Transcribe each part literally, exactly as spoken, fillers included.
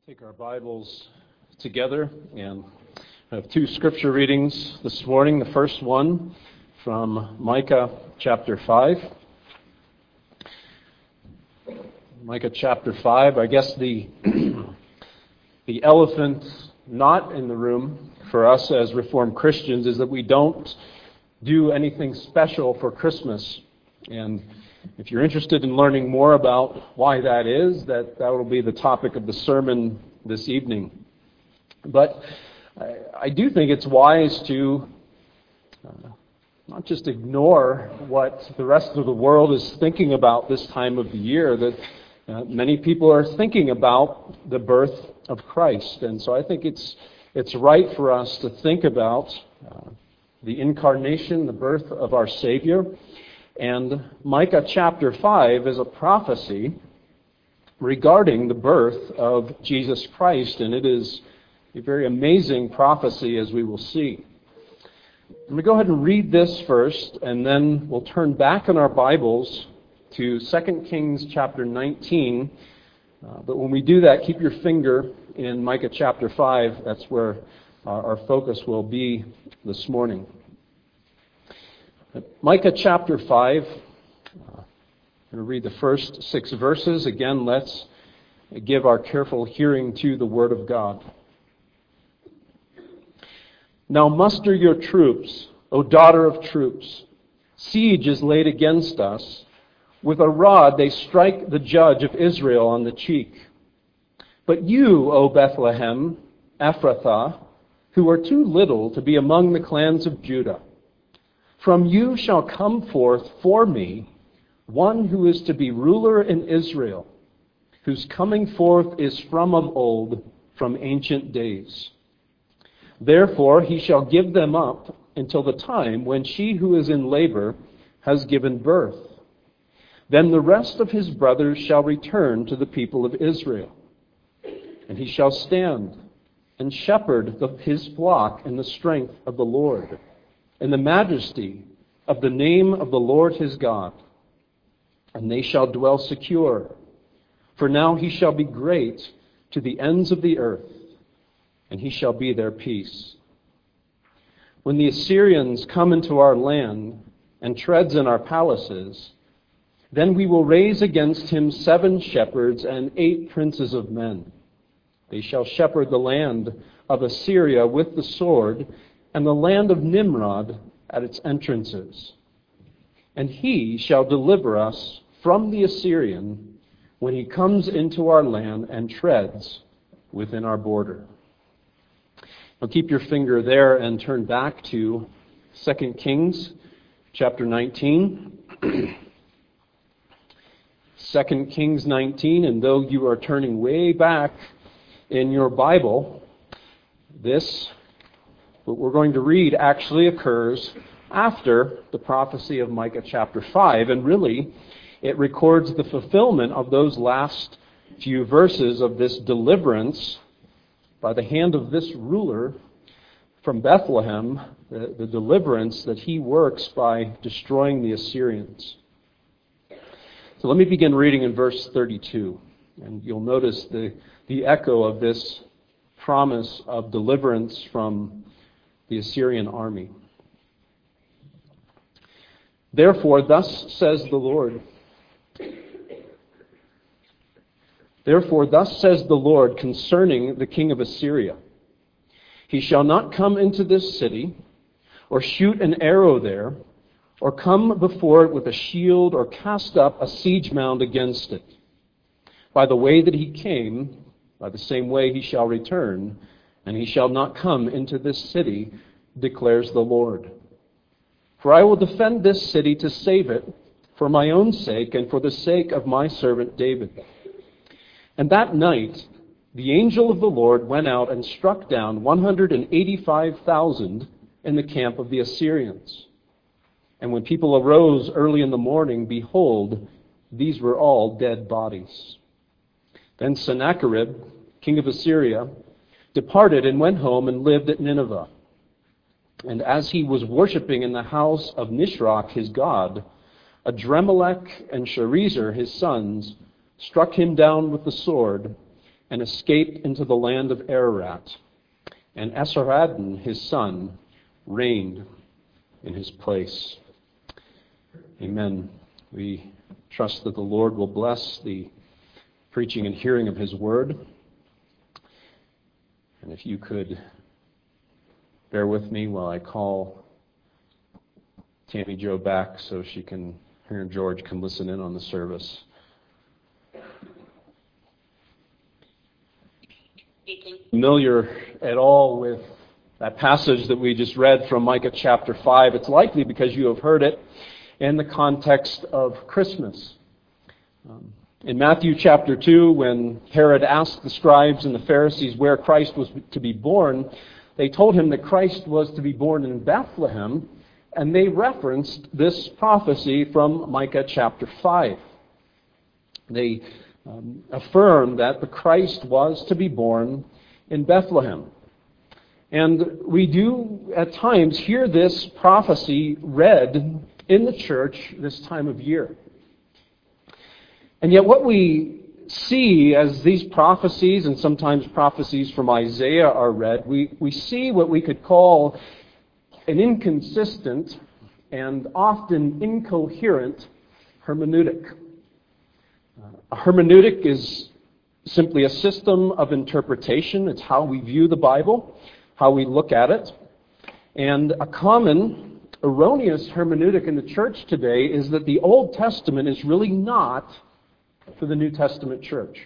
Take our Bibles together and I have two scripture readings this morning. The first one from Micah chapter five. Micah chapter five. I guess the the elephant not in the room for us as Reformed Christians is that we don't do anything special for Christmas. And if you're interested in learning more about why that is, that, that will be the topic of the sermon this evening. But I, I do think it's wise to uh, not just ignore what the rest of the world is thinking about this time of the year, that uh, many people are thinking about the birth of Christ. And so I think it's it's right for us to think about uh, the incarnation, the birth of our Savior. And Micah chapter five is a prophecy regarding the birth of Jesus Christ, and it is a very amazing prophecy, as we will see. I'm going to go ahead and read this first, and then we'll turn back in our Bibles to Second Kings chapter nineteen. Uh, but when we do that, keep your finger in Micah chapter five. That's where our, our focus will be this morning. Micah chapter five, uh, I'm going to read the first six verses. Again, let's give our careful hearing to the Word of God. Now muster your troops, O daughter of troops. Siege is laid against us. With a rod they strike the judge of Israel on the cheek. But you, O Bethlehem, Ephrathah, who are too little to be among the clans of Judah, from you shall come forth for me one who is to be ruler in Israel, whose coming forth is from of old, from ancient days. Therefore he shall give them up until the time when she who is in labor has given birth. Then the rest of his brothers shall return to the people of Israel. And he shall stand and shepherd his flock in the strength of the Lord, in the majesty of the name of the Lord his God. And they shall dwell secure. For now he shall be great to the ends of the earth, and he shall be their peace. When the Assyrians come into our land and treads in our palaces, then we will raise against him seven shepherds and eight princes of men. They shall shepherd the land of Assyria with the sword, and the land of Nimrod at its entrances. And he shall deliver us from the Assyrian when he comes into our land and treads within our border. Now keep your finger there and turn back to Second Kings chapter nineteen. Second Kings nineteen, and though you are turning way back in your Bible, this what we're going to read actually occurs after the prophecy of Micah chapter five, and really it records the fulfillment of those last few verses of this deliverance by the hand of this ruler from Bethlehem, the, the deliverance that he works by destroying the Assyrians. So let me begin reading in verse thirty-two, and you'll notice the, the echo of this promise of deliverance from the Assyrian army. Therefore, thus says the Lord. Therefore, thus says the Lord concerning the king of Assyria. He shall not come into this city, or shoot an arrow there, or come before it with a shield, or cast up a siege mound against it. By the way that he came, by the same way he shall return, and he shall not come into this city, declares the Lord. For I will defend this city to save it, for my own sake and for the sake of my servant David. And that night the angel of the Lord went out and struck down one hundred eighty-five thousand in the camp of the Assyrians. And when people arose early in the morning, behold, these were all dead bodies. Then Sennacherib, king of Assyria, departed and went home and lived at Nineveh. And as he was worshipping in the house of Nisroch, his god, Adremelech and Sharezer, his sons, struck him down with the sword, and escaped into the land of Ararat. And Esarhaddon, his son, reigned in his place. Amen. We trust that the Lord will bless the preaching and hearing of his word. And if you could bear with me while I call Tammy Jo back so she can, her and George can listen in on the service. Familiar at all with that passage that we just read from Micah chapter five, it's likely because you have heard it in the context of Christmas. Um, in Matthew chapter two, when Herod asked the scribes and the Pharisees where Christ was to be born, they told him that Christ was to be born in Bethlehem, and they referenced this prophecy from Micah chapter five. They um, affirmed that the Christ was to be born in Bethlehem. And we do at times hear this prophecy read in the church this time of year. And yet what we see as these prophecies, and sometimes prophecies from Isaiah are read, we, we see what we could call an inconsistent and often incoherent hermeneutic. A hermeneutic is simply a system of interpretation. It's how we view the Bible, how we look at it. And a common erroneous hermeneutic in the church today is that the Old Testament is really not for the New Testament church.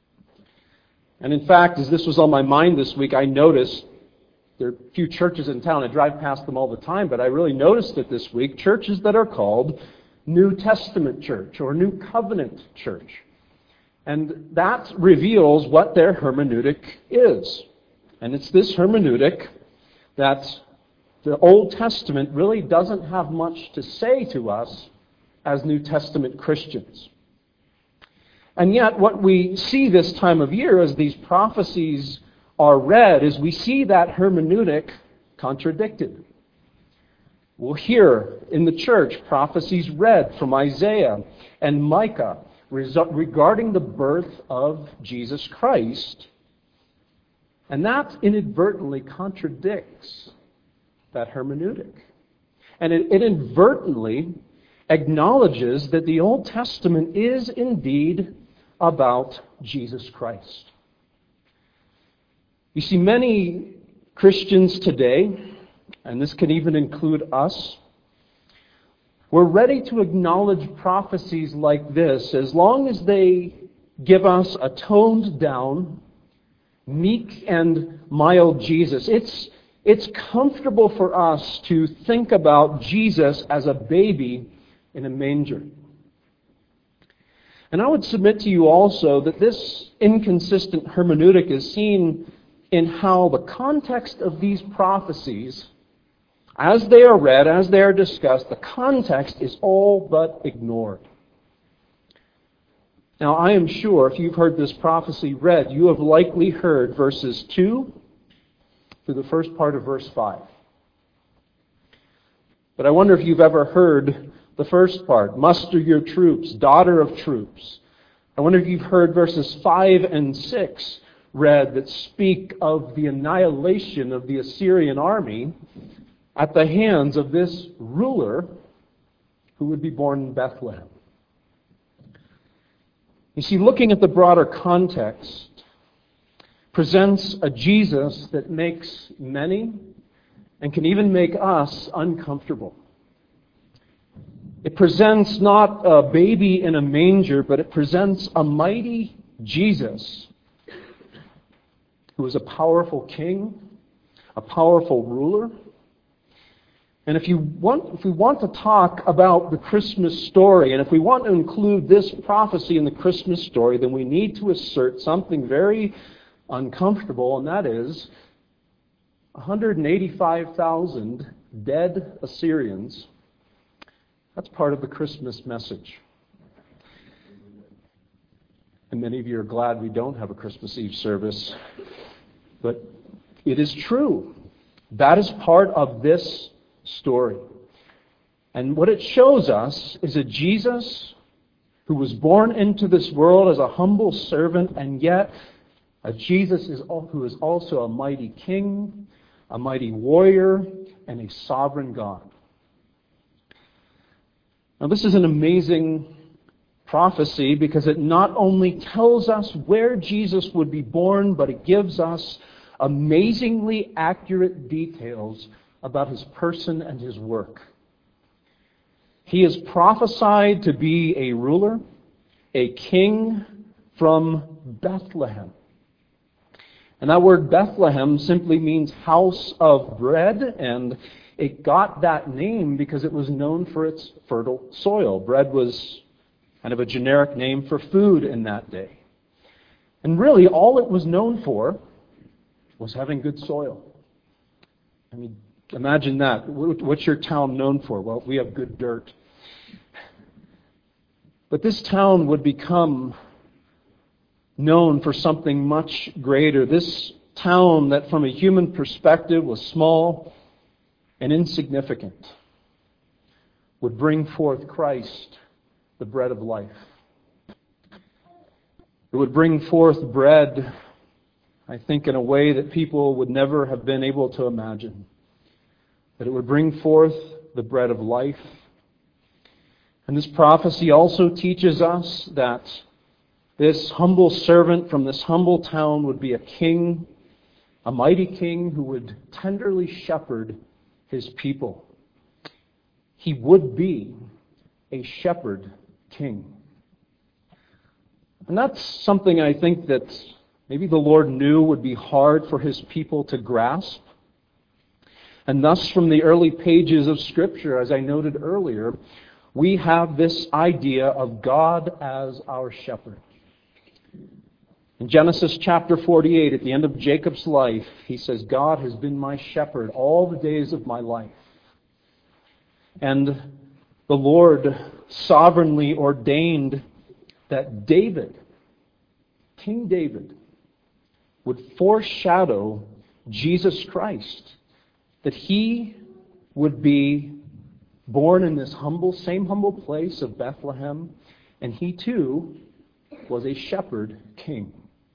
And in fact, as this was on my mind this week, I noticed there are a few churches in town. I drive past them all the time, but I really noticed it this week. Churches that are called New Testament church or New Covenant church. And that reveals what their hermeneutic is. And it's this hermeneutic that the Old Testament really doesn't have much to say to us as New Testament Christians. And yet what we see this time of year as these prophecies are read is we see that hermeneutic contradicted. We'll hear in the church prophecies read from Isaiah and Micah regarding the birth of Jesus Christ. And that inadvertently contradicts that hermeneutic. And it inadvertently acknowledges that the Old Testament is indeed about Jesus Christ. You see, many Christians today, and this can even include us, we're ready to acknowledge prophecies like this as long as they give us a toned down, meek and mild Jesus. It's, it's comfortable for us to think about Jesus as a baby in a manger. And I would submit to you also that this inconsistent hermeneutic is seen in how the context of these prophecies, as they are read, as they are discussed, the context is all but ignored. Now, I am sure if you've heard this prophecy read, you have likely heard verses two through the first part of verse five. But I wonder if you've ever heard the first part, muster your troops, daughter of troops. I wonder if you've heard verses five and six read that speak of the annihilation of the Assyrian army at the hands of this ruler who would be born in Bethlehem. You see, looking at the broader context presents a Jesus that makes many and can even make us uncomfortable. It presents not a baby in a manger, but it presents a mighty Jesus who is a powerful king, a powerful ruler. And if you want, if we want to talk about the Christmas story, and if we want to include this prophecy in the Christmas story, then we need to assert something very uncomfortable, and that is one hundred eighty-five thousand dead Assyrians. That's part of the Christmas message. And many of you are glad we don't have a Christmas Eve service. But it is true. That is part of this story. And what it shows us is a Jesus who was born into this world as a humble servant, and yet A Jesus is, who is also a mighty king, a mighty warrior, and a sovereign God. Now, this is an amazing prophecy because it not only tells us where Jesus would be born, but it gives us amazingly accurate details about his person and his work. He is prophesied to be a ruler, a king from Bethlehem. And that word Bethlehem simply means house of bread, and it got that name because it was known for its fertile soil. Bread was kind of a generic name for food in that day. And really, all it was known for was having good soil. I mean, imagine that. What's your town known for? Well, we have good dirt. But this town would become known for something much greater. This town that from a human perspective was small and insignificant would bring forth Christ, the bread of life. It would bring forth bread, I think, in a way that people would never have been able to imagine. That it would bring forth the bread of life. And this prophecy also teaches us that this humble servant from this humble town would be a king, a mighty king who would tenderly shepherd his people. He would be a shepherd king. And that's something I think that maybe the Lord knew would be hard for his people to grasp. And thus, from the early pages of Scripture, as I noted earlier, we have this idea of God as our shepherd. In Genesis chapter forty-eight, at the end of Jacob's life, he says, God has been my shepherd all the days of my life. And the Lord sovereignly ordained that David, King David, would foreshadow Jesus Christ, that he would be born in this humble, same humble place of Bethlehem, and he too was a shepherd king.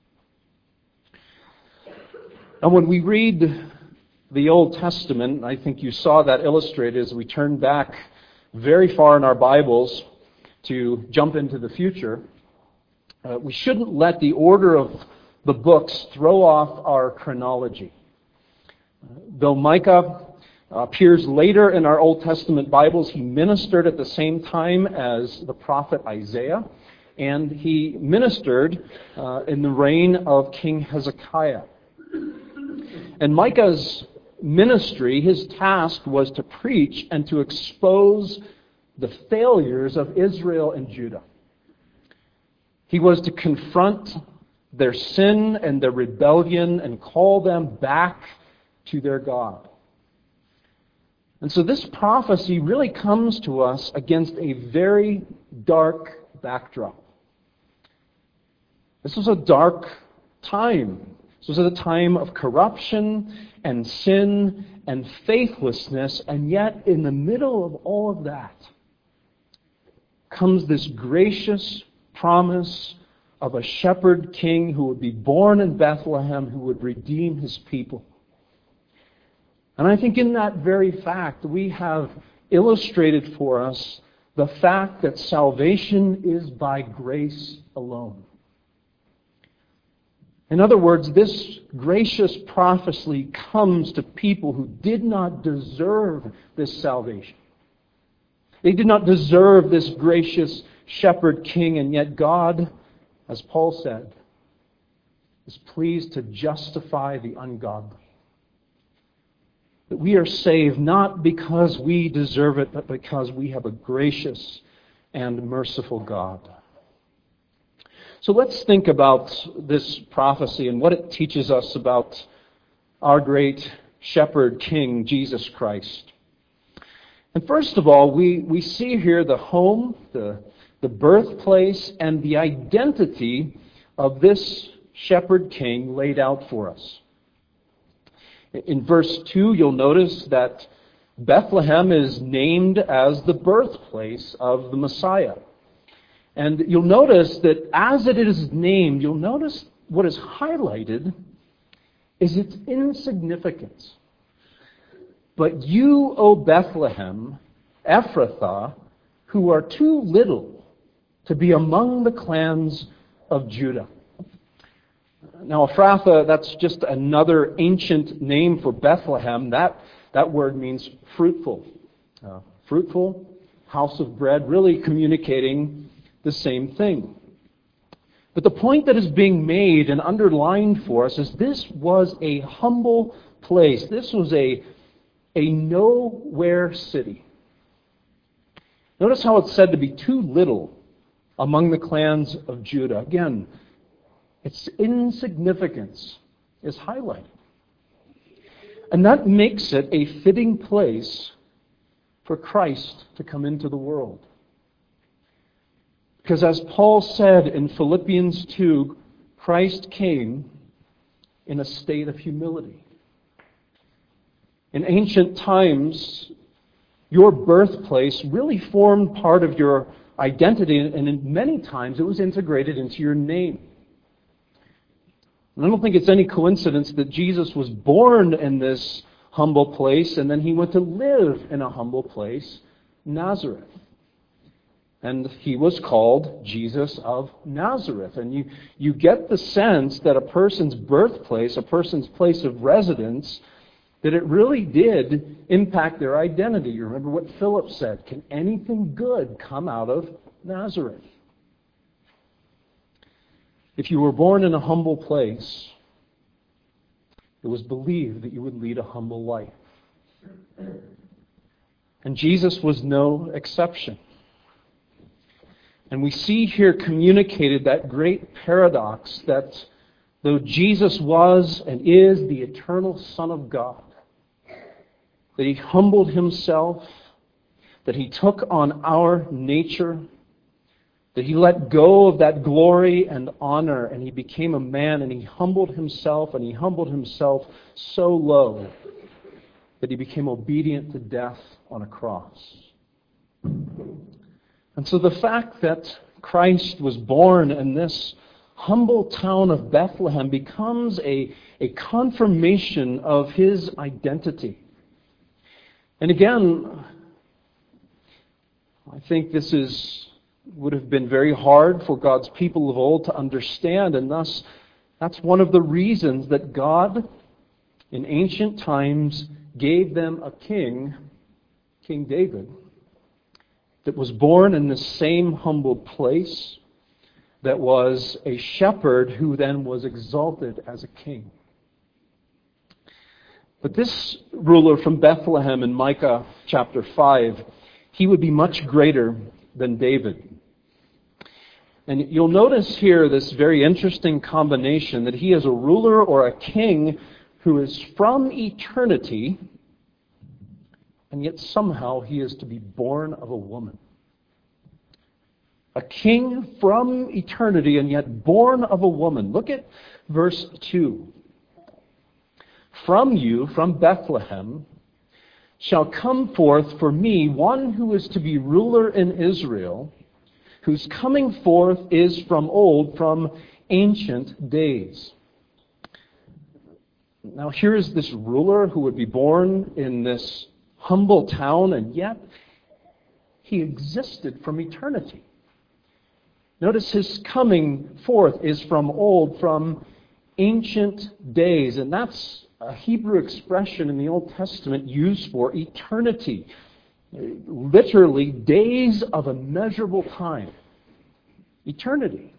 And when we read the Old Testament, I think you saw that illustrated as we turn back very far in our Bibles to jump into the future. Uh, we shouldn't let the order of the books throw off our chronology. Uh, though Micah appears later in our Old Testament Bibles, he ministered at the same time as the prophet Isaiah, and he ministered uh, in the reign of King Hezekiah. And Micah's ministry, his task was to preach and to expose the failures of Israel and Judah. He was to confront their sin and their rebellion and call them back to their God. And so this prophecy really comes to us against a very dark backdrop. This was a dark time. This was a time of corruption and sin and faithlessness, and yet in the middle of all of that comes this gracious promise of a shepherd king who would be born in Bethlehem, who would redeem his people. And I think in that very fact, we have illustrated for us the fact that salvation is by grace alone. In other words, this gracious prophecy comes to people who did not deserve this salvation. They did not deserve this gracious shepherd king, and yet God, as Paul said, is pleased to justify the ungodly. That we are saved not because we deserve it, but because we have a gracious and merciful God. So let's think about this prophecy and what it teaches us about our great shepherd king, Jesus Christ. And first of all, we, we see here the home, the, the birthplace, and the identity of this shepherd king laid out for us. In verse two, you'll notice that Bethlehem is named as the birthplace of the Messiah. And you'll notice that as it is named, you'll notice what is highlighted is its insignificance. But you, O Bethlehem, Ephrathah, who are too little to be among the clans of Judah. Now, Ephrathah, that's just another ancient name for Bethlehem. That, that word means fruitful. Uh, fruitful, house of bread, really communicating the same thing. But the point that is being made and underlined for us is this was a humble place. This was a, a nowhere city. Notice how it's said to be too little among the clans of Judah. Again, its insignificance is highlighted. And that makes it a fitting place for Christ to come into the world. Because as Paul said in Philippians two, Christ came in a state of humility. In ancient times, your birthplace really formed part of your identity, and in many times it was integrated into your name. And I don't think it's any coincidence that Jesus was born in this humble place, and then he went to live in a humble place, Nazareth. And he was called Jesus of Nazareth. And you, you get the sense that a person's birthplace, a person's place of residence, that it really did impact their identity. You remember what Philip said, can anything good come out of Nazareth? If you were born in a humble place, it was believed that you would lead a humble life. And Jesus was no exception. And we see here communicated that great paradox that though Jesus was and is the eternal Son of God, that he humbled himself, that he took on our nature, that he let go of that glory and honor, and he became a man, and he humbled himself, and he humbled himself so low that he became obedient to death on a cross. And so the fact that Christ was born in this humble town of Bethlehem becomes a, a confirmation of his identity. And again, I think this is would have been very hard for God's people of old to understand, and thus that's one of the reasons that God in ancient times gave them a king, King David, that was born in the same humble place, that was a shepherd who then was exalted as a king. But this ruler from Bethlehem in Micah chapter five, he would be much greater than David. And you'll notice here this very interesting combination that he is a ruler or a king who is from eternity, and yet somehow he is to be born of a woman. A king from eternity and yet born of a woman. Look at verse two. From you, from Bethlehem, shall come forth for me one who is to be ruler in Israel, whose coming forth is from old, from ancient days. Now here is this ruler who would be born in this humble town, and yet he existed from eternity. Notice his coming forth is from old, from ancient days, and that's a Hebrew expression in the Old Testament used for eternity. Literally, days of immeasurable time. Eternity.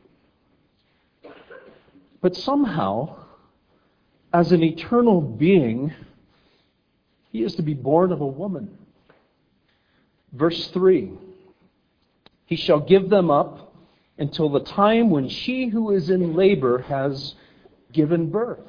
But somehow, as an eternal being, he is to be born of a woman. Verse three. He shall give them up until the time when she who is in labor has given birth.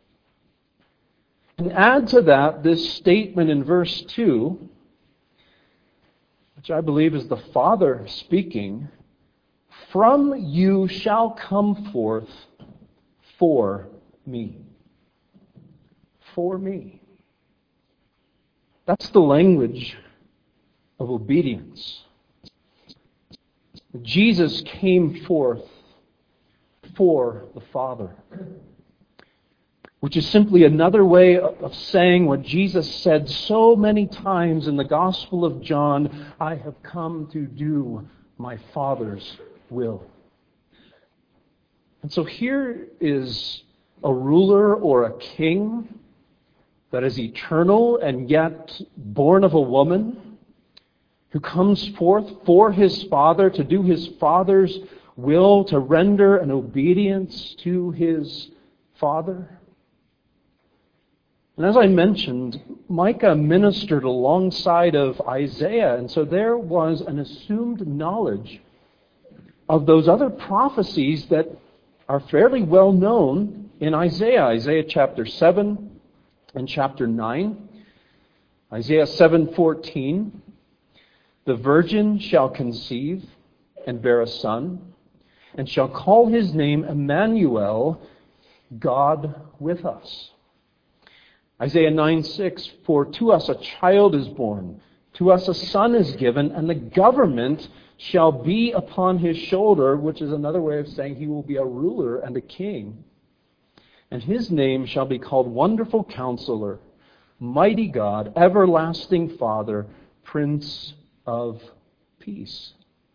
And add to that this statement in verse two, which I believe is the Father speaking, from you shall come forth for me. For me. That's the language of obedience. Jesus came forth for the Father, which is simply another way of saying what Jesus said so many times in the Gospel of John, I have come to do my Father's will. And so here is a ruler or a king that is eternal and yet born of a woman, who comes forth for his Father to do his Father's will, to render an obedience to his Father. And as I mentioned, Micah ministered alongside of Isaiah, and so there was an assumed knowledge of those other prophecies that are fairly well known in Isaiah. Isaiah chapter seven and chapter nine. Isaiah seven fourteen, the virgin shall conceive and bear a son, and shall call his name Emmanuel, God with us. Isaiah nine six, for to us a child is born, to us a son is given, and the government shall be upon his shoulder, which is another way of saying he will be a ruler and a king. And his name shall be called Wonderful Counselor, Mighty God, Everlasting Father, Prince of Peace.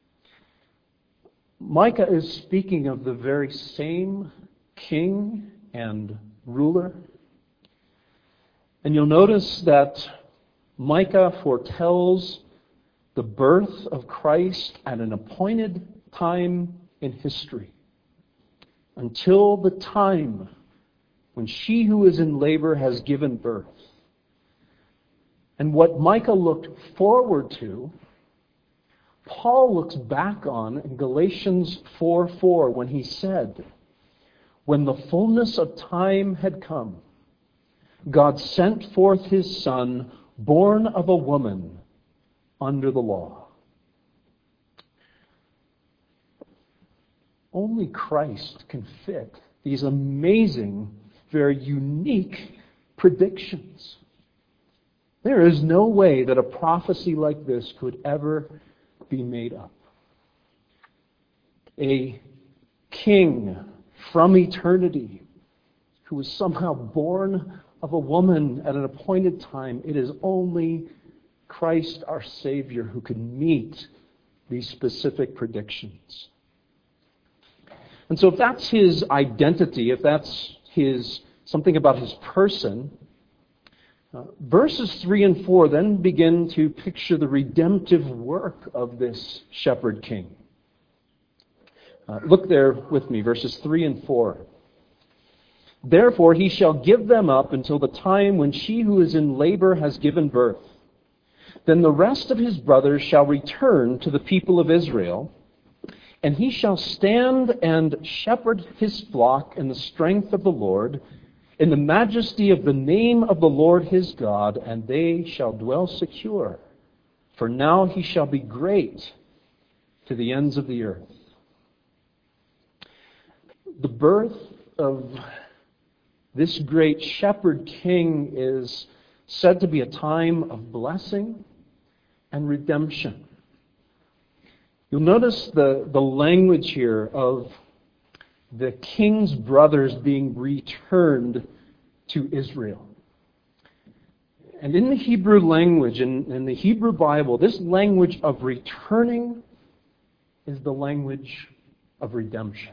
Micah is speaking of the very same king and ruler. And you'll notice that Micah foretells the birth of Christ at an appointed time in history, until the time when she who is in labor has given birth. And what Micah looked forward to, Paul looks back on in Galatians four four when he said, when the fullness of time had come, God sent forth his Son, born of a woman, under the law. Only Christ can fit these amazing, very unique predictions. There is no way that a prophecy like this could ever be made up. A king from eternity who was somehow born of a woman at an appointed time. It is only Christ our Savior who can meet these specific predictions. And so if that's his identity, if that's his something about his person, uh, verses three and four then begin to picture the redemptive work of this shepherd king. Uh, look there with me, verses three and four. Therefore he shall give them up until the time when she who is in labor has given birth. Then the rest of his brothers shall return to the people of Israel, and he shall stand and shepherd his flock in the strength of the Lord, in the majesty of the name of the Lord his God, and they shall dwell secure. For now he shall be great to the ends of the earth. The birth of this great shepherd king is said to be a time of blessing and redemption. You'll notice the, the language here of the king's brothers being returned to Israel. And in the Hebrew language, in, in the Hebrew Bible, this language of returning is the language of redemption.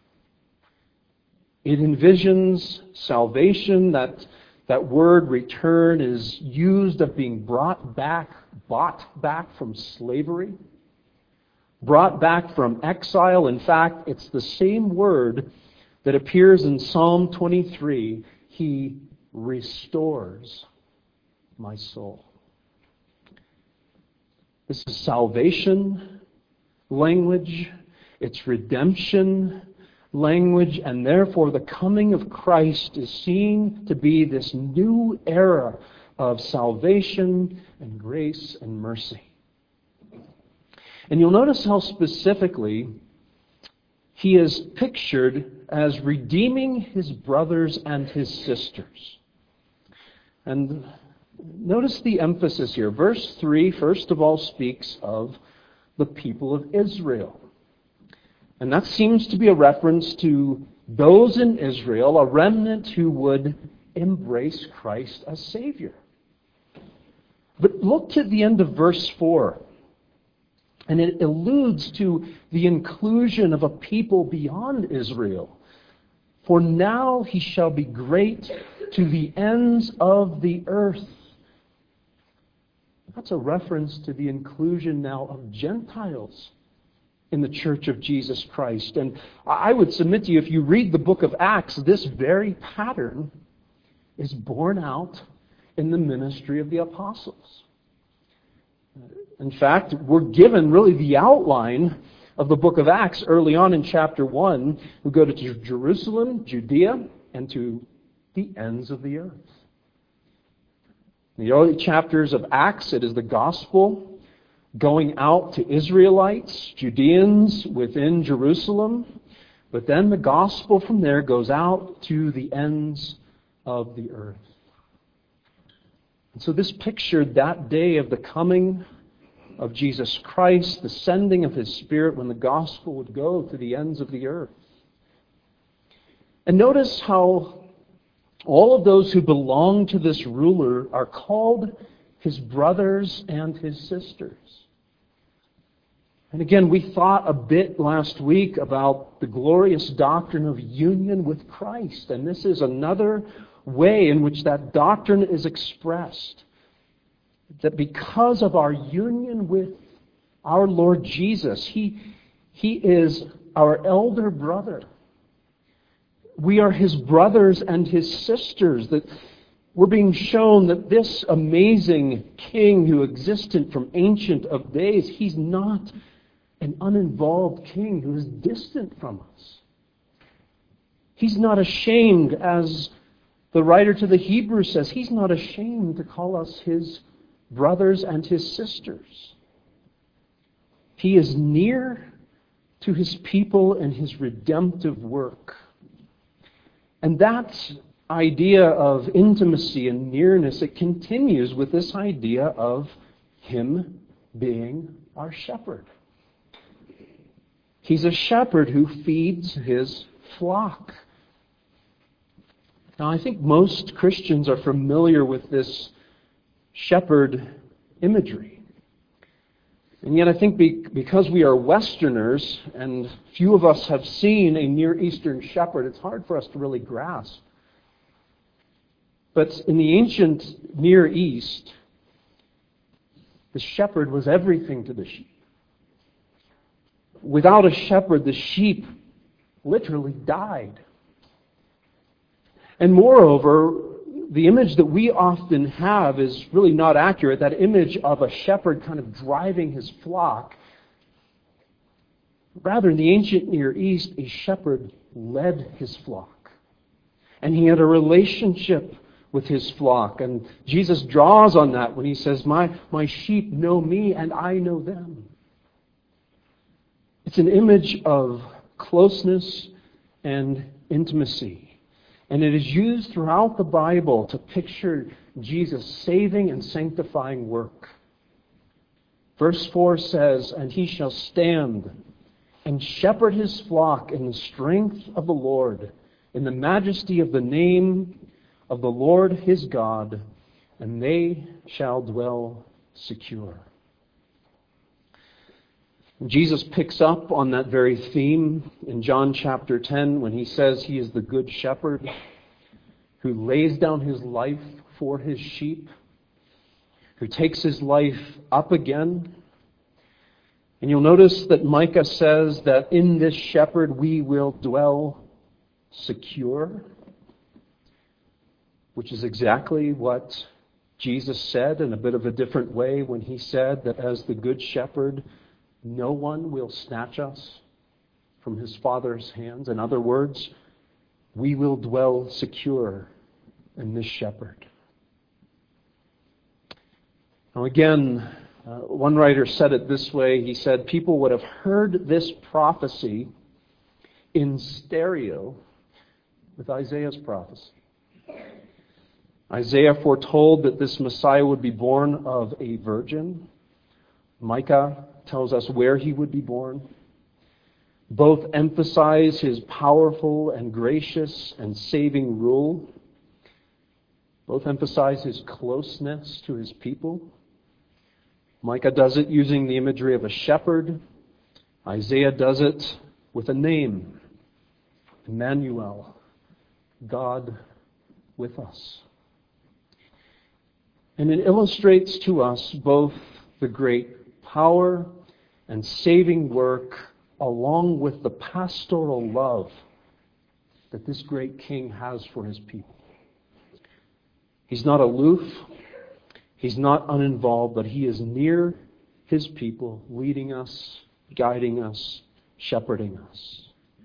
It envisions salvation. That, that word return is used of being brought back, bought back from slavery, brought back from exile. In fact, it's the same word that appears in Psalm twenty-three. He restores my soul. This is salvation language. It's redemption language, and therefore the coming of Christ is seen to be this new era of salvation and grace and mercy. And you'll notice how specifically he is pictured as redeeming his brothers and his sisters. And notice the emphasis here. Verse three, first of all, speaks of the people of Israel. And that seems to be a reference to those in Israel, a remnant who would embrace Christ as Savior. But look to the end of verse four. And it alludes to the inclusion of a people beyond Israel. For now he shall be great to the ends of the earth. That's a reference to the inclusion now of Gentiles in the church of Jesus Christ. And I would submit to you, if you read the book of Acts, this very pattern is borne out in the ministry of the apostles. In fact, we're given really the outline of the book of Acts early on in chapter one. We go to Jerusalem, Judea, and to the ends of the earth. In the early chapters of Acts, it is the gospel going out to Israelites, Judeans within Jerusalem. But then the gospel from there goes out to the ends of the earth. And so this pictured that day of the coming of Jesus Christ, the sending of His Spirit, when the gospel would go to the ends of the earth. And notice how all of those who belong to this ruler are called His brothers and His sisters. And again, we thought a bit last week about the glorious doctrine of union with Christ. And this is another way in which that doctrine is expressed. That because of our union with our Lord Jesus, He, He is our elder brother. We are His brothers and His sisters. That we're being shown that this amazing King who existed from ancient of days, He's not an uninvolved King who is distant from us. He's not ashamed, as the writer to the Hebrews says, He's not ashamed to call us His brothers and His sisters. He is near to His people and His redemptive work. And that idea of intimacy and nearness, it continues with this idea of Him being our shepherd. He's a shepherd who feeds His flock. Now, I think most Christians are familiar with this shepherd imagery. And yet I think because we are Westerners and few of us have seen a Near Eastern shepherd, it's hard for us to really grasp. But in the ancient Near East, the shepherd was everything to the sheep. Without a shepherd, the sheep literally died. And moreover, the image that we often have is really not accurate. That image of a shepherd kind of driving his flock. Rather, in the ancient Near East, a shepherd led his flock. And he had a relationship with his flock. And Jesus draws on that when He says, My, my sheep know me and I know them. It's an image of closeness and intimacy. And it is used throughout the Bible to picture Jesus' saving and sanctifying work. Verse four says, And He shall stand and shepherd His flock in the strength of the Lord, in the majesty of the name of the Lord His God, and they shall dwell secure. Jesus picks up on that very theme in John chapter ten when He says He is the good shepherd who lays down His life for His sheep, who takes His life up again. And you'll notice that Micah says that in this shepherd we will dwell secure, which is exactly what Jesus said in a bit of a different way when He said that as the good shepherd, no one will snatch us from His Father's hands. In other words, we will dwell secure in this shepherd. Now again, uh, one writer said it this way. He said, people would have heard this prophecy in stereo with Isaiah's prophecy. Isaiah foretold that this Messiah would be born of a virgin. Micah tells us where He would be born. both emphasize his powerful and gracious and saving rule, both emphasize his closeness to his people. Micah does it using the imagery of a shepherd. Isaiah does it with a name, Emmanuel, God with us. And it illustrates to us both the great power and saving work along with the pastoral love that this great king has for his people. He's not aloof, he's not uninvolved, but he is near his people, leading us, guiding us, shepherding us.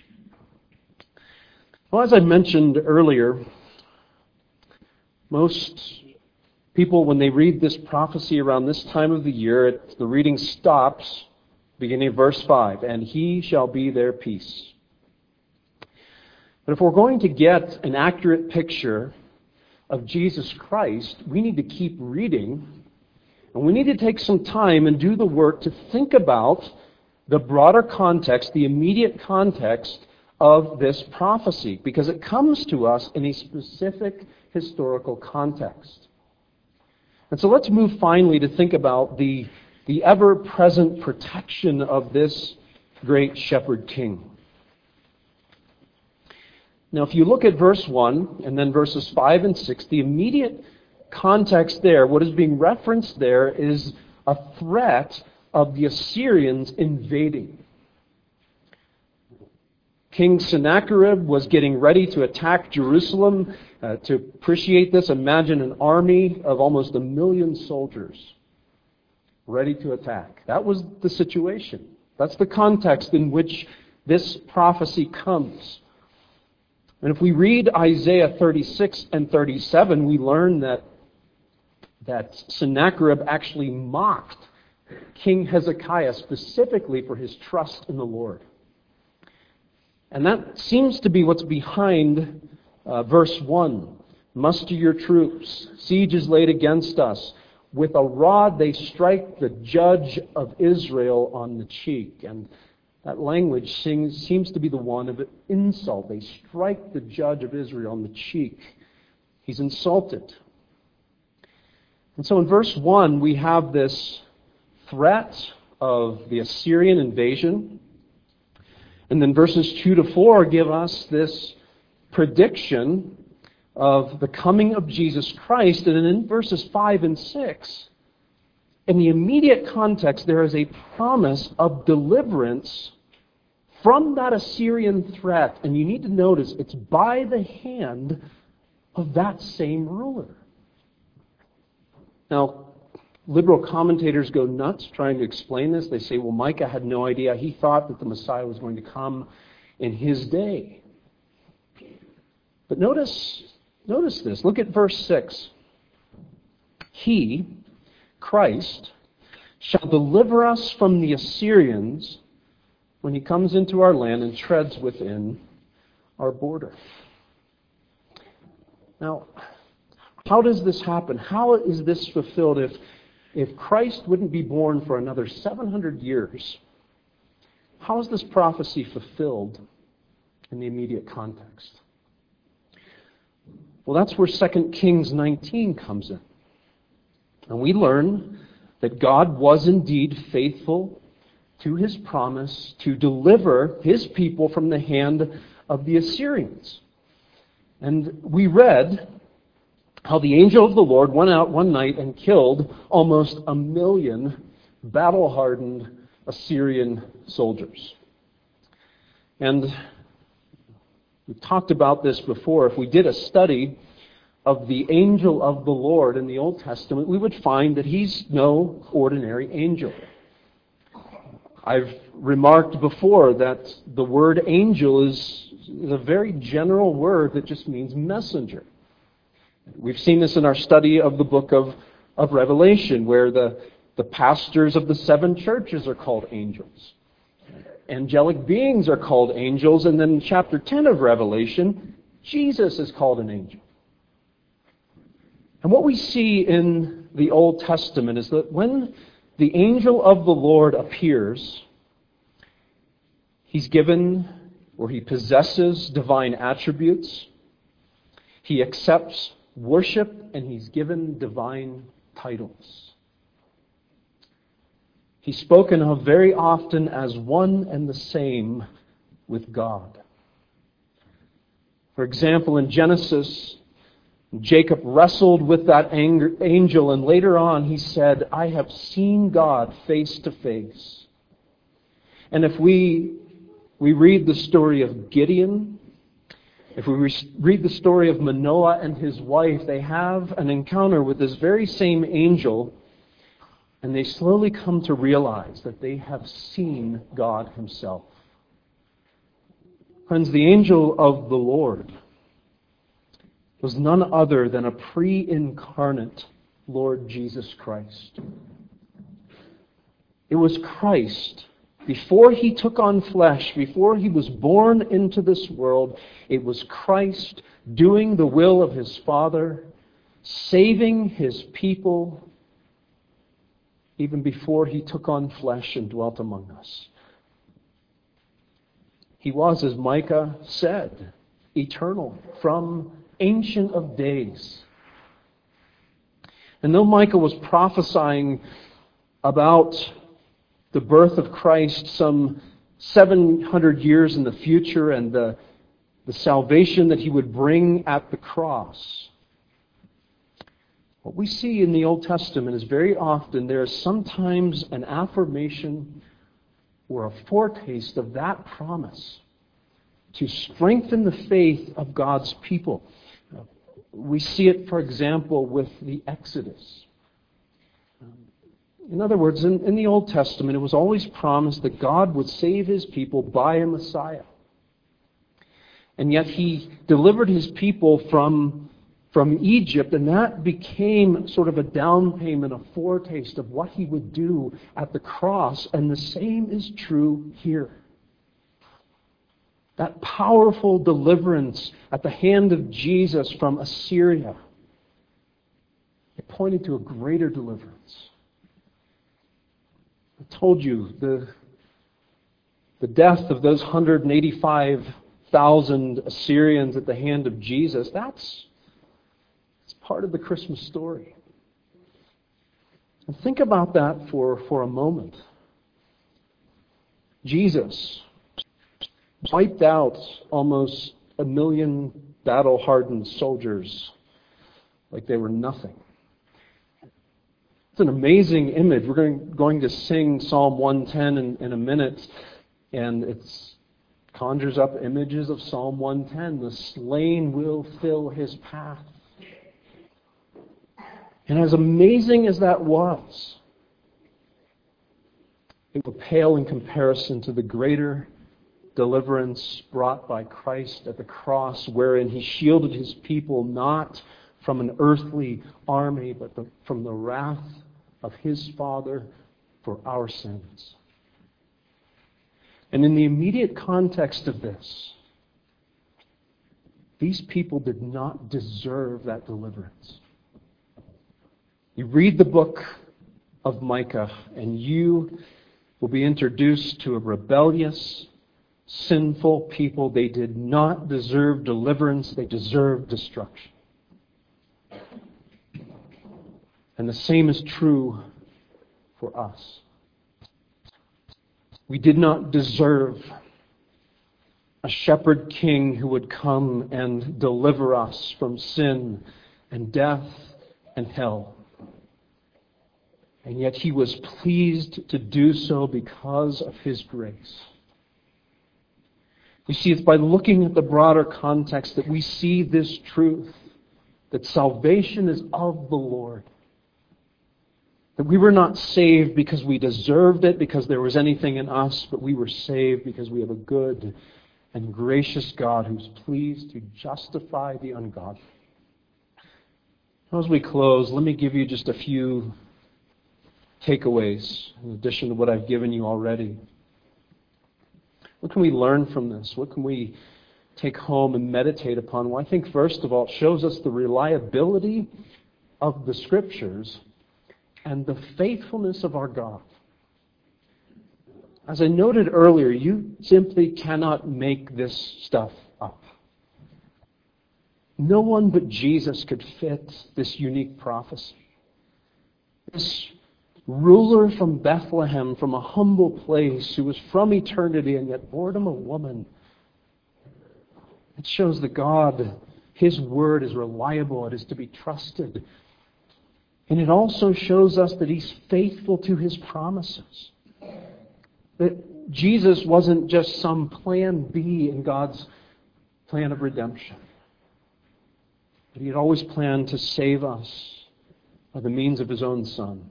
Well, as I mentioned earlier, most people, when they read this prophecy around this time of the year, it, the reading stops beginning of verse five, and he shall be their peace. But if we're going to get an accurate picture of Jesus Christ, we need to keep reading, and we need to take some time and do the work to think about the broader context, the immediate context of this prophecy, because it comes to us in a specific historical context. And so let's move finally to think about the, the ever-present protection of this great shepherd king. Now, if you look at verse one and then verses five and six, the immediate context there, what is being referenced there, is a threat of the Assyrians invading. King Sennacherib was getting ready to attack Jerusalem. Uh, to appreciate this, imagine an army of almost a million soldiers ready to attack. That was the situation. That's the context in which this prophecy comes. And if we read Isaiah thirty-six and thirty-seven, we learn that, that Sennacherib actually mocked King Hezekiah specifically for his trust in the Lord. And that seems to be what's behind uh, verse one. Muster your troops. Siege is laid against us. With a rod they strike the judge of Israel on the cheek. And that language seems, seems to be the one of insult. They strike the judge of Israel on the cheek. He's insulted. And so in verse one, we have this threat of the Assyrian invasion. And then verses two to four give us this prediction of the coming of Jesus Christ. And then in verses five and six, in the immediate context, there is a promise of deliverance from that Assyrian threat. And you need to notice it's by the hand of that same ruler. Now, liberal commentators go nuts trying to explain this. They say, well, Micah had no idea. He thought that the Messiah was going to come in his day. But notice, notice this. Look at verse six. He, Christ, shall deliver us from the Assyrians when he comes into our land and treads within our border. Now, how does this happen? How is this fulfilled if If Christ wouldn't be born for another seven hundred years? How is this prophecy fulfilled in the immediate context? Well, that's where Second Kings nineteen comes in. And we learn that God was indeed faithful to his promise to deliver his people from the hand of the Assyrians. And we read how the angel of the Lord went out one night and killed almost a million battle-hardened Assyrian soldiers. And we've talked about this before. If we did a study of the angel of the Lord in the Old Testament, we would find that he's no ordinary angel. I've remarked before that the word angel is a very general word that just means messenger. We've seen this in our study of the book of, of Revelation, where the, the pastors of the seven churches are called angels. Angelic beings are called angels, and then in chapter ten of Revelation, Jesus is called an angel. And what we see in the Old Testament is that when the angel of the Lord appears, He's given, or he possesses, divine attributes. He accepts worship, and he's given divine titles. He's spoken of very often as one and the same with God. For example, in Genesis, Jacob wrestled with that angel, and later on he said, I have seen God face to face. And if we, we read the story of Gideon, if we re- read the story of Manoah and his wife, they have an encounter with this very same angel, and they slowly come to realize that they have seen God himself. Friends, the angel of the Lord was none other than a pre-incarnate Lord Jesus Christ. It was Christ, before he took on flesh, before he was born into this world, it was Christ doing the will of his Father, saving his people, even before he took on flesh and dwelt among us. He was, as Micah said, eternal, from Ancient of Days. And though Micah was prophesying about the birth of Christ some seven hundred years in the future and the, the salvation that he would bring at the cross, what we see in the Old Testament is very often there is sometimes an affirmation or a foretaste of that promise to strengthen the faith of God's people. We see it, for example, with the Exodus. In other words, in, in the Old Testament, it was always promised that God would save his people by a Messiah. And yet he delivered his people from, from Egypt, and that became sort of a down payment, a foretaste of what he would do at the cross. And the same is true here. That powerful deliverance at the hand of Jesus from Assyria, it pointed to a greater deliverance. I told you, the, the death of those one hundred eighty-five thousand Assyrians at the hand of Jesus, that's, that's part of the Christmas story. And think about that for, for a moment. Jesus wiped out almost a million battle-hardened soldiers like they were nothing. It's an amazing image. We're going, going to sing Psalm one ten in, in a minute, and it conjures up images of Psalm one ten. The slain will fill his path. And as amazing as that was, it will pale in comparison to the greater deliverance brought by Christ at the cross, wherein he shielded his people not from an earthly army, but the, from the wrath of his Father for our sins. And in the immediate context of this, these people did not deserve that deliverance. You read the book of Micah, and you will be introduced to a rebellious, sinful people. They did not deserve deliverance. They deserved destruction. And the same is true for us. We did not deserve a shepherd king who would come and deliver us from sin and death and hell. And yet he was pleased to do so because of his grace. You see, it's by looking at the broader context that we see this truth, that salvation is of the Lord. That we were not saved because we deserved it, because there was anything in us, but we were saved because we have a good and gracious God who's pleased to justify the ungodly. As we close, let me give you just a few takeaways in addition to what I've given you already. What can we learn from this? What can we take home and meditate upon? Well, I think first of all, it shows us the reliability of the Scriptures and the faithfulness of our God. As I noted earlier, you simply cannot make this stuff up. No one but Jesus could fit this unique prophecy. This ruler from Bethlehem, from a humble place, who was from eternity and yet born of a woman. It shows that God, His word is reliable, it is to be trusted. And it also shows us that He's faithful to His promises. That Jesus wasn't just some plan B in God's plan of redemption. But He had always planned to save us by the means of His own Son.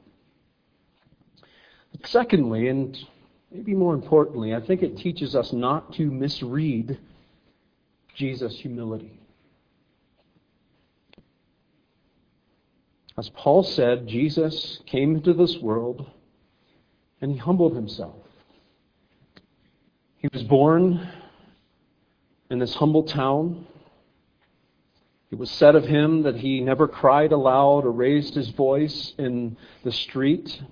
But secondly, and maybe more importantly, I think it teaches us not to misread Jesus' humility. As Paul said, Jesus came into this world and He humbled Himself. He was born in this humble town. It was said of Him that He never cried aloud or raised His voice in the street.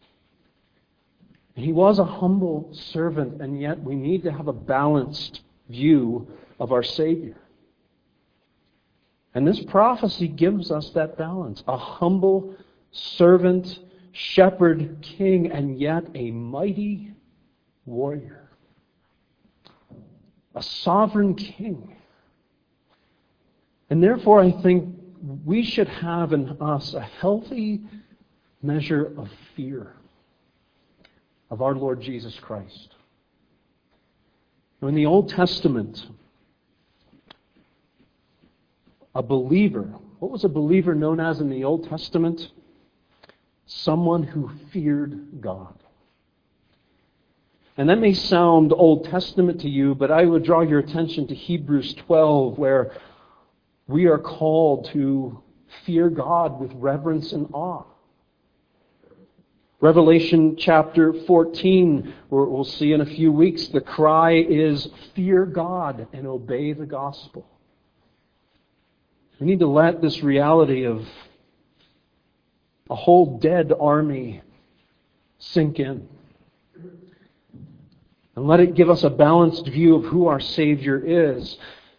He was a humble servant, and yet we need to have a balanced view of our Savior. And this prophecy gives us that balance. A humble servant, shepherd, king, and yet a mighty warrior. A sovereign king. And therefore, I think we should have in us a healthy measure of fear of our Lord Jesus Christ. Now, in the Old Testament, a believer, what was a believer known as in the Old Testament? Someone who feared God. And that may sound Old Testament to you, but I would draw your attention to Hebrews twelve, where we are called to fear God with reverence and awe. Revelation chapter fourteen, where we'll see in a few weeks, the cry is, fear God and obey the gospel. We need to let this reality of a whole dead army sink in. And let it give us a balanced view of who our Savior is.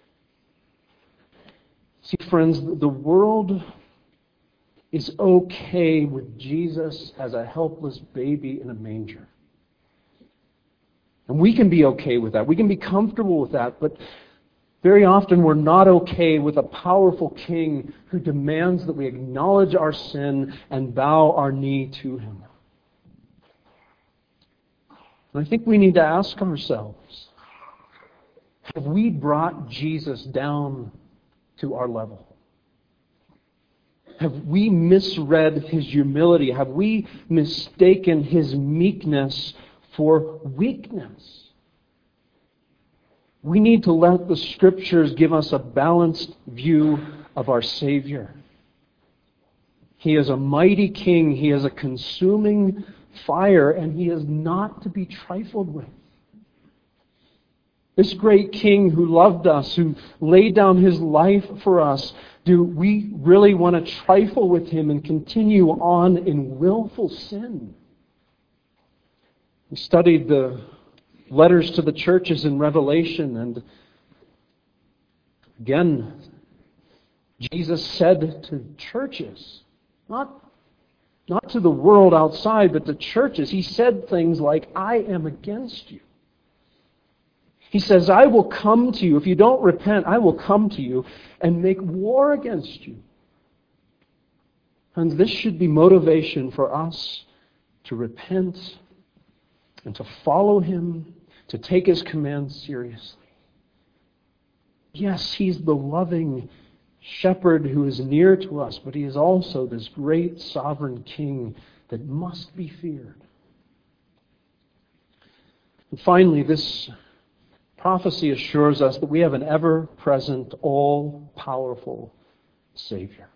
See, friends, the world is okay with Jesus as a helpless baby in a manger. And we can be okay with that. We can be comfortable with that. But very often we're not okay with a powerful king who demands that we acknowledge our sin and bow our knee to Him. And I think we need to ask ourselves, have we brought Jesus down to our level? Have we misread His humility? Have we mistaken His meekness for weakness? We need to let the Scriptures give us a balanced view of our Savior. He is a mighty King. He is a consuming fire, and He is not to be trifled with. This great King who loved us, who laid down His life for us, do we really want to trifle with Him and continue on in willful sin? We studied the letters to the churches in Revelation, and again, Jesus said to churches, not, not to the world outside, but to churches, He said things like, I am against you. He says, I will come to you. If you don't repent, I will come to you and make war against you. And this should be motivation for us to repent and to follow Him, to take His commands seriously. Yes, He's the loving shepherd who is near to us, but He is also this great sovereign King that must be feared. And finally, this prophecy assures us that we have an ever-present, all-powerful Savior.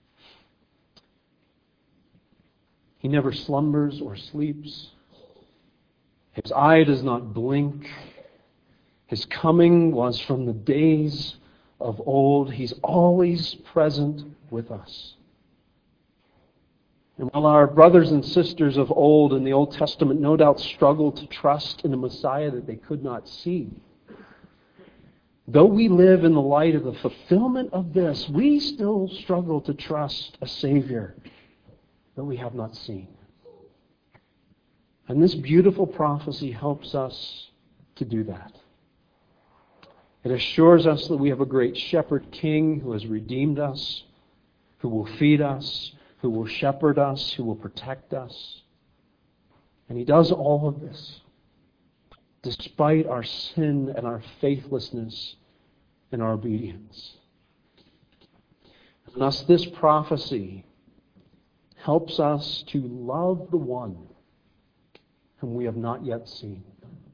He never slumbers or sleeps. His eye does not blink. His coming was from the days of old. He's always present with us. And while our brothers and sisters of old in the Old Testament no doubt struggled to trust in a Messiah that they could not see, though we live in the light of the fulfillment of this, we still struggle to trust a Savior that we have not seen. And this beautiful prophecy helps us to do that. It assures us that we have a great shepherd king who has redeemed us, who will feed us, who will shepherd us, who will protect us. And he does all of this despite our sin and our faithlessness and our obedience. And thus this prophecy helps us to love the one whom we have not yet seen.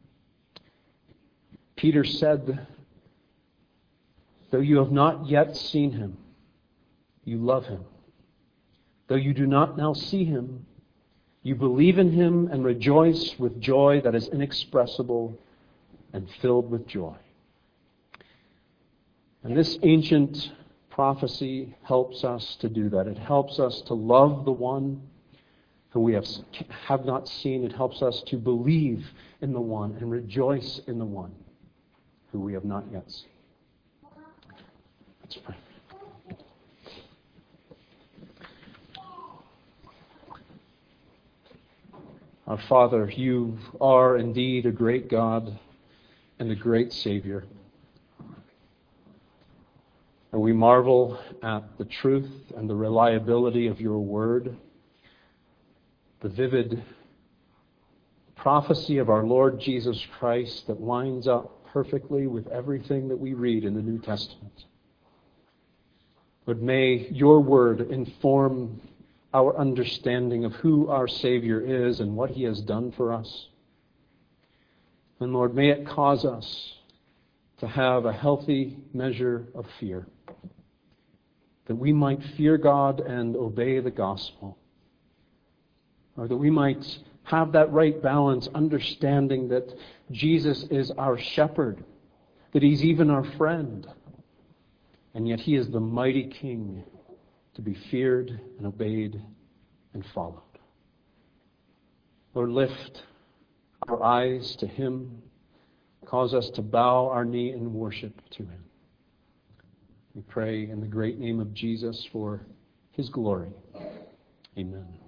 Peter said, though you have not yet seen him, you love him. Though you do not now see him, you believe in him and rejoice with joy that is inexpressible and filled with joy. And this ancient prophecy helps us to do that. It helps us to love the one who we have, have not seen. It helps us to believe in the one and rejoice in the one who we have not yet seen. Let's pray. Our Father, you are indeed a great God and a great Savior. And we marvel at the truth and the reliability of your word, the vivid prophecy of our Lord Jesus Christ that lines up perfectly with everything that we read in the New Testament. But may your word inform our understanding of who our Savior is and what he has done for us. And Lord, may it cause us to have a healthy measure of fear, that we might fear God and obey the gospel, or that we might have that right balance, understanding that Jesus is our shepherd, that he's even our friend, and yet he is the mighty King to be feared and obeyed and followed. Lord, lift our eyes to him. Cause us to bow our knee in worship to him. We pray in the great name of Jesus for his glory. Amen.